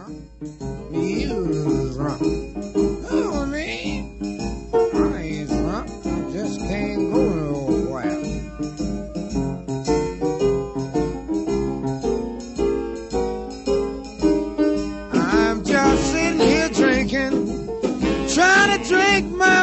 You drunk. Oh, me? I ain't drunk. I just can't go nowhere. I'm just sitting here drinking, trying to drink my